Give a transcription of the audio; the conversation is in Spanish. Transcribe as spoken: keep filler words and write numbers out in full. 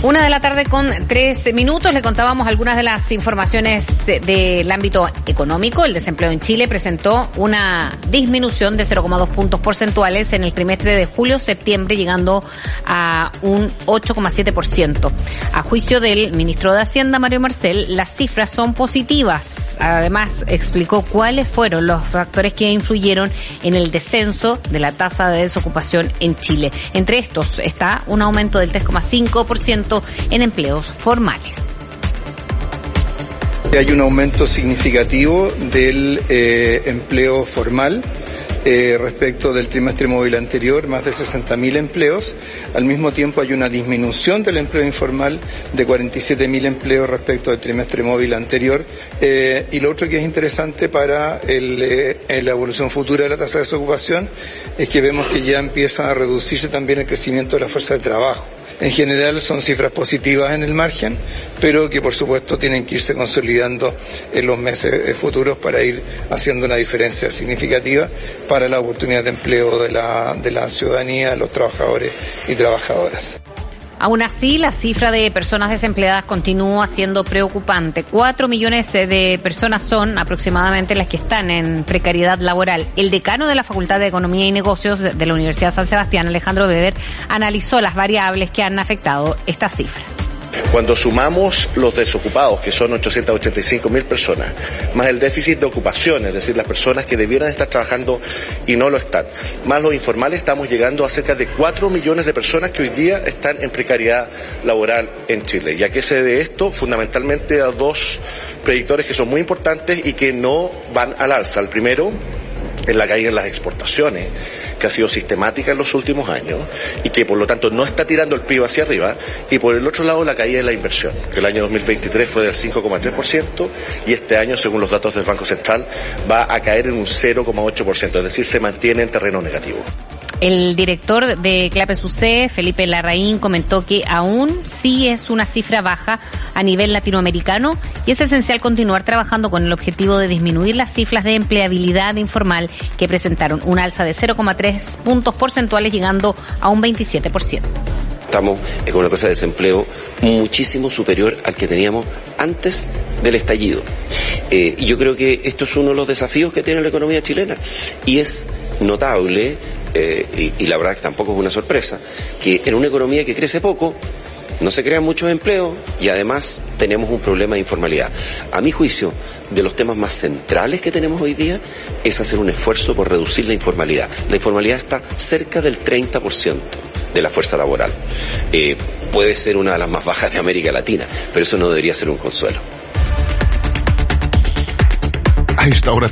Una de la tarde con tres minutos. Le contábamos algunas de las informaciones del de, de ámbito económico. El desempleo en Chile presentó una disminución de cero coma dos puntos porcentuales en el trimestre de julio-septiembre, llegando a un ocho coma siete por ciento. A juicio del ministro de Hacienda, Mario Marcel, las cifras son positivas. Además, explicó cuáles fueron los factores que influyeron en el descenso de la tasa de desocupación en Chile. Entre estos está un aumento del tres coma cinco por ciento en empleos formales. Hay un aumento significativo del eh, empleo formal eh, respecto del trimestre móvil anterior, más de sesenta mil empleos. Al mismo tiempo hay una disminución del empleo informal de cuarenta y siete mil empleos respecto del trimestre móvil anterior. Eh, y lo otro que es interesante para el, eh, la evolución futura de la tasa de desocupación es que vemos que ya empieza a reducirse también el crecimiento de la fuerza de trabajo. En general son cifras positivas en el margen, pero que por supuesto tienen que irse consolidando en los meses futuros para ir haciendo una diferencia significativa para la oportunidad de empleo de la, de la ciudadanía, de los trabajadores y trabajadoras. Aún así, la cifra de personas desempleadas continúa siendo preocupante. Cuatro millones de personas son aproximadamente las que están en precariedad laboral. El decano de la Facultad de Economía y Negocios de la Universidad San Sebastián, Alejandro Weber, analizó las variables que han afectado esta cifra. Cuando sumamos los desocupados, que son ochocientas ochenta y cinco mil personas, más el déficit de ocupación, es decir, las personas que debieran estar trabajando y no lo están, más los informales, estamos llegando a cerca de cuatro millones de personas que hoy día están en precariedad laboral en Chile. ¿Y a qué se debe esto? Fundamentalmente a dos predictores que son muy importantes y que no van al alza. El primero es la caída en las exportaciones, que ha sido sistemática en los últimos años y que por lo tanto no está tirando el P I B hacia arriba, y por el otro lado la caída en la inversión, que el año dos mil veintitrés fue del cinco coma tres por ciento y este año, según los datos del Banco Central, va a caer en un cero coma ocho por ciento, es decir, se mantiene en terreno negativo. El director de CLAPES U C, Felipe Larraín, comentó que aún sí es una cifra baja a nivel latinoamericano y es esencial continuar trabajando con el objetivo de disminuir las cifras de empleabilidad informal, que presentaron un alza de cero coma tres puntos porcentuales, llegando a un veintisiete por ciento. Estamos con una tasa de desempleo muchísimo superior al que teníamos antes del estallido. Eh, y yo creo que esto es uno de los desafíos que tiene la economía chilena. Y es notable, eh, y, y la verdad que tampoco es una sorpresa, que en una economía que crece poco, no se crean muchos empleos y además tenemos un problema de informalidad. A mi juicio, de los temas más centrales que tenemos hoy día es hacer un esfuerzo por reducir la informalidad. La informalidad está cerca del treinta por ciento de la fuerza laboral. Eh, puede ser una de las más bajas de América Latina, pero eso no debería ser un consuelo. A esta hora